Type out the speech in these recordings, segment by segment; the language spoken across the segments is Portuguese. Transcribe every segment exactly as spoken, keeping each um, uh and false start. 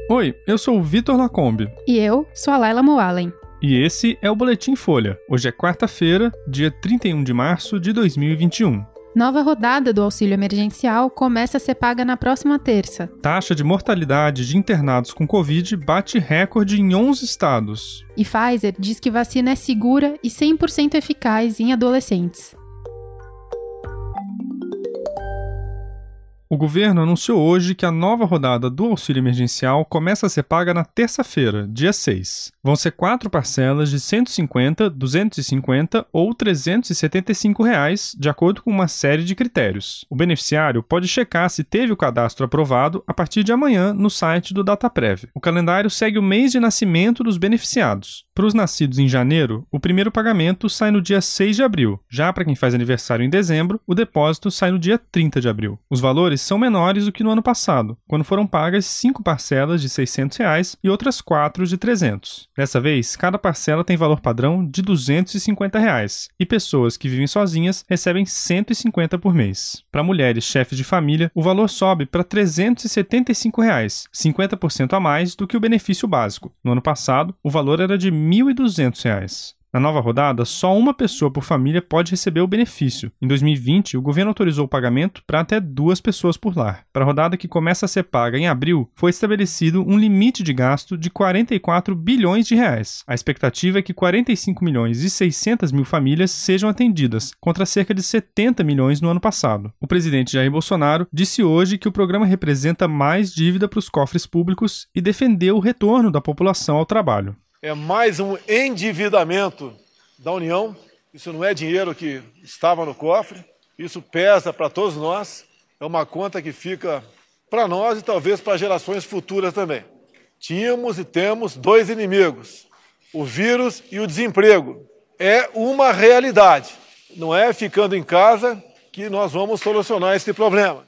Oi, eu sou o Vitor Lacombe. E eu sou a Laila Moalen. E esse é o Boletim Folha. Hoje é quarta-feira, dia trinta e um de março de dois mil e vinte e um. Nova rodada do auxílio emergencial começa a ser paga na próxima terça. Taxa de mortalidade de internados com Covid bate recorde em onze estados. E Pfizer diz que vacina é segura e cem por cento eficaz em adolescentes. O governo anunciou hoje que a nova rodada do auxílio emergencial começa a ser paga na terça-feira, dia seis. Vão ser quatro parcelas de cento e cinquenta, duzentos e cinquenta ou trezentos e setenta e cinco reais, de acordo com uma série de critérios. O beneficiário pode checar se teve o cadastro aprovado a partir de amanhã no site do Dataprev. O calendário segue o mês de nascimento dos beneficiados. Para os nascidos em janeiro, o primeiro pagamento sai no dia seis de abril. Já para quem faz aniversário em dezembro, o depósito sai no dia trinta de abril. Os valores são menores do que no ano passado, quando foram pagas cinco parcelas de seiscentos reais e outras quatro de trezentos. Dessa vez, cada parcela tem valor padrão de duzentos e cinquenta reais, e pessoas que vivem sozinhas recebem cento e cinquenta por mês. Para mulheres chefes de família, o valor sobe para trezentos e setenta e cinco reais, cinquenta por cento a mais do que o benefício básico. No ano passado, o valor era de mil e duzentos reais. Na nova rodada, só uma pessoa por família pode receber o benefício. Em dois mil e vinte, o governo autorizou o pagamento para até duas pessoas por lar. Para a rodada que começa a ser paga em abril, foi estabelecido um limite de gasto de quarenta e quatro bilhões de reais. A expectativa é que quarenta e cinco milhões e seiscentas mil famílias sejam atendidas, contra cerca de setenta milhões no ano passado. O presidente Jair Bolsonaro disse hoje que o programa representa mais dívida para os cofres públicos e defendeu o retorno da população ao trabalho. É mais um endividamento da União. Isso não é dinheiro que estava no cofre. Isso pesa para todos nós. É uma conta que fica para nós e talvez para gerações futuras também. Tínhamos e temos dois inimigos, o vírus e o desemprego. É uma realidade. Não é ficando em casa que nós vamos solucionar esse problema.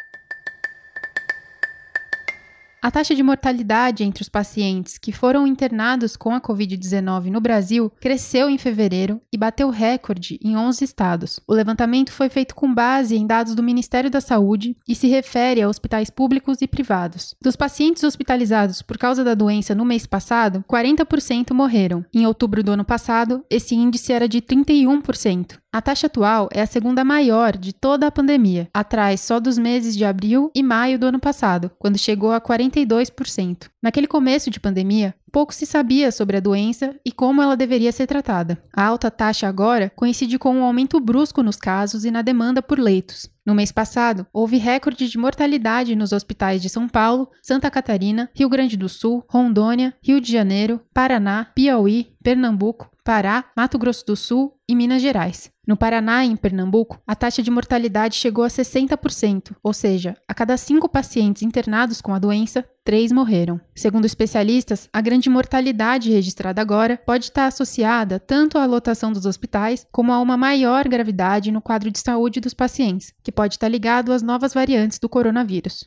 A taxa de mortalidade entre os pacientes que foram internados com a covid dezenove no Brasil cresceu em fevereiro e bateu recorde em onze estados. O levantamento foi feito com base em dados do Ministério da Saúde e se refere a hospitais públicos e privados. Dos pacientes hospitalizados por causa da doença no mês passado, quarenta por cento morreram. Em outubro do ano passado, esse índice era de trinta e um por cento. A taxa atual é a segunda maior de toda a pandemia, atrás só dos meses de abril e maio do ano passado, quando chegou a quarenta e dois por cento. Naquele começo de pandemia, pouco se sabia sobre a doença e como ela deveria ser tratada. A alta taxa agora coincide com um aumento brusco nos casos e na demanda por leitos. No mês passado, houve recorde de mortalidade nos hospitais de São Paulo, Santa Catarina, Rio Grande do Sul, Rondônia, Rio de Janeiro, Paraná, Piauí, Pernambuco, Pará, Mato Grosso do Sul e Minas Gerais. No Paraná e em Pernambuco, a taxa de mortalidade chegou a sessenta por cento, ou seja, a cada cinco pacientes internados com a doença, três morreram. Segundo especialistas, a grande mortalidade registrada agora pode estar associada tanto à lotação dos hospitais como a uma maior gravidade no quadro de saúde dos pacientes, que pode estar ligado às novas variantes do coronavírus.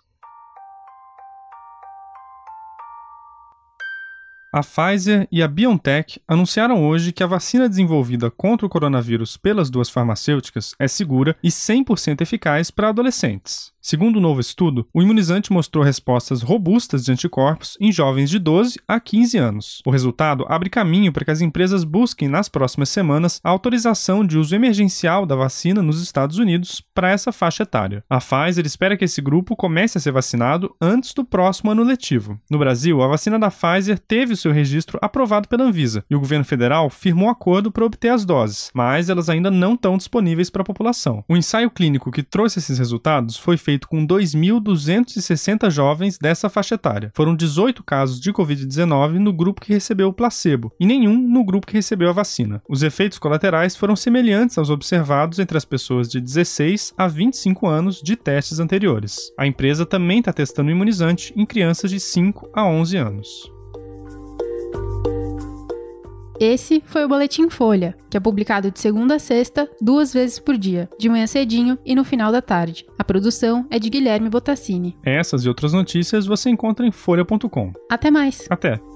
A Pfizer e a BioNTech anunciaram hoje que a vacina desenvolvida contra o coronavírus pelas duas farmacêuticas é segura e cem por cento eficaz para adolescentes. Segundo um novo estudo, o imunizante mostrou respostas robustas de anticorpos em jovens de doze a quinze anos. O resultado abre caminho para que as empresas busquem nas próximas semanas a autorização de uso emergencial da vacina nos Estados Unidos para essa faixa etária. A Pfizer espera que esse grupo comece a ser vacinado antes do próximo ano letivo. No Brasil, a vacina da Pfizer teve o seu registro aprovado pela Anvisa e o governo federal firmou acordo para obter as doses, mas elas ainda não estão disponíveis para a população. O ensaio clínico que trouxe esses resultados foi feito com dois mil duzentos e sessenta jovens dessa faixa etária. Foram dezoito casos de covid dezenove no grupo que recebeu o placebo e nenhum no grupo que recebeu a vacina. Os efeitos colaterais foram semelhantes aos observados entre as pessoas de dezesseis a vinte e cinco anos de testes anteriores. A empresa também está testando o imunizante em crianças de cinco a onze anos. Esse foi o Boletim Folha, que é publicado de segunda a sexta, duas vezes por dia, de manhã cedinho e no final da tarde. A produção é de Guilherme Botassini. Essas e outras notícias você encontra em folha ponto com. Até mais! Até!